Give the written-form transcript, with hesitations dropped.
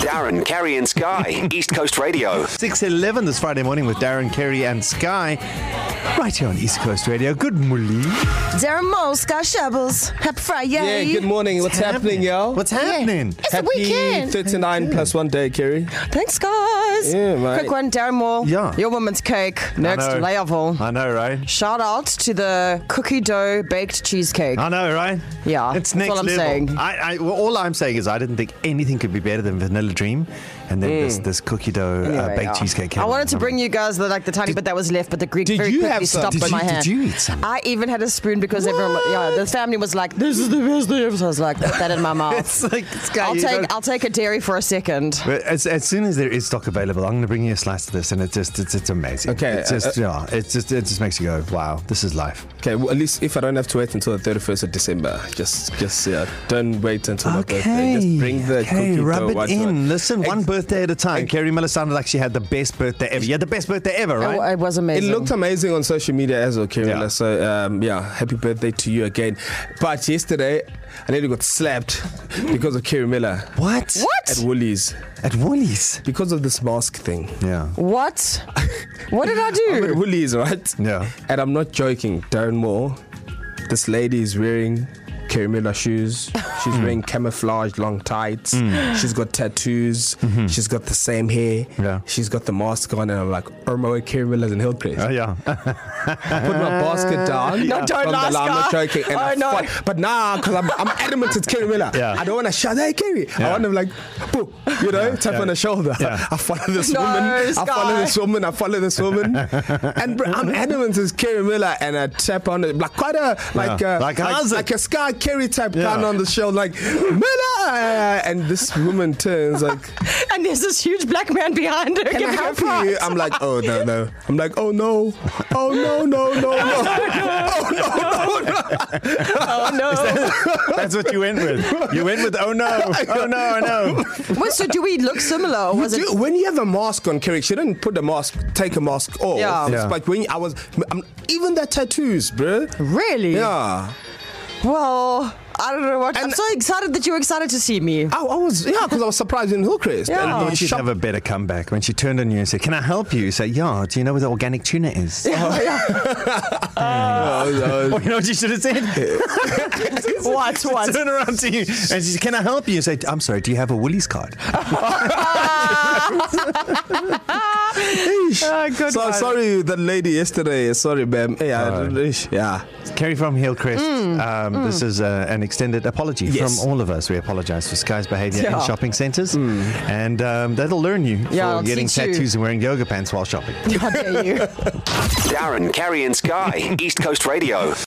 Darren, Kerry and Sky, East Coast Radio. 6:11 this Friday morning with Darren, Kerry and Sky. Right here on East Coast Radio. Good morning. Darren Moe, Sky Shabbles. Happy Friday. Yeah, good morning. What's happening, y'all? What's happening? It's the weekend. 39 plus 1 day, Kerry. Thanks, guys. Yeah, mate. Quick one, Darren Moore. Yeah. Your woman's cake. Next know. level. I know, right? Shout out to the cookie dough baked cheesecake. I know, right? Yeah, It's that's next all I'm level. saying. Well, all I'm saying is I didn't think anything could be better than Vanilla Dream, and then this cookie dough Anyway, baked yeah. cheesecake. came I wanted out. to bring you guys the tiny bit that was left, but the Greek Did very you quickly have some? stopped on my hand. Did you eat some? I even had a spoon because everyone, the family was like, "This is the best thing ever." So I was like, "Put that in my mouth." It's like Sky, I'll take a dairy for a second. But as soon as there is stock available, I'm going to bring you a slice of this, and it's amazing. Okay, It's just it just makes you go, wow, this is life. Okay, well, at least if I don't have to wait until the 31st of December, just don't wait until my birthday. Just bring the cookie rub dough. it in. Listen, one birthday at a time. Kerry Miller sounded like she had the best birthday ever. You had the best birthday ever, right? It was It amazing. looked amazing on social media as well, Kerry. Yeah. So, happy birthday to you again. But yesterday, I nearly got slapped because of Kerry Miller What? at Woolies At Woolies. because of this mask thing. Yeah. What? What did I I'm at do? Woolies, right? Yeah. And I'm not joking, Darren Moore. This lady is wearing Kerry Miller shoes. She's wearing camouflage long tights. She's got tattoos. She's got the same hair. Yeah. She's got the mask on, and I'm like, Irma Kerry Miller's in Hillcrest. Oh, yeah. I put my basket down. No, don't from lie, the line. I'm not Sky. joking. And Oh, I no. fought, but nah, because I'm adamant it's Kerry Miller. Yeah. I don't want to shout, hey, Kerry. I want to like, boo, tap on the shoulder. Yeah. I follow this No, woman. I Sky. follow this woman. And bro, I'm adamant it's Kerry Miller, and I tap on it like quite a like Like a Sky Kerry type Yeah. kind on the shoulder, like Miller. And this woman turns like, And there's this huge black man behind her can I giving her help you? prize. I'm like, oh no. I'm like, oh no. Oh no. Oh no! That's what you went with. You went with, oh no, I know. Wait, so do we look similar? Or was it? When you have a mask on, Kerry, she didn't take a mask off. Yeah. It's like when even the tattoos, bro. Really? Yeah. Well, I don't know what. I'm so excited that you were excited to see me. I was, because I was surprised in Hillcrest. Yeah. And I I the thought she'd shop- have a better comeback when she turned on you and said, can I help you? You say, yeah, do you know where the organic tuna is? Oh, Or you know what you should have said? What? Turn around to you and she said, can I help you? You say, I'm sorry, do you have a Woolies card? Good So one. sorry, that lady yesterday. Sorry, ma'am. Yeah. Kerry from Hillcrest, this is an extended apology Yes. from all of us. We apologise for Sky's behaviour Yeah. in shopping centres, and that'll learn you Yeah, for I'll getting teach you. tattoos and wearing yoga pants while shopping. How dare you? Darren, Kerry and Sky, East Coast Radio.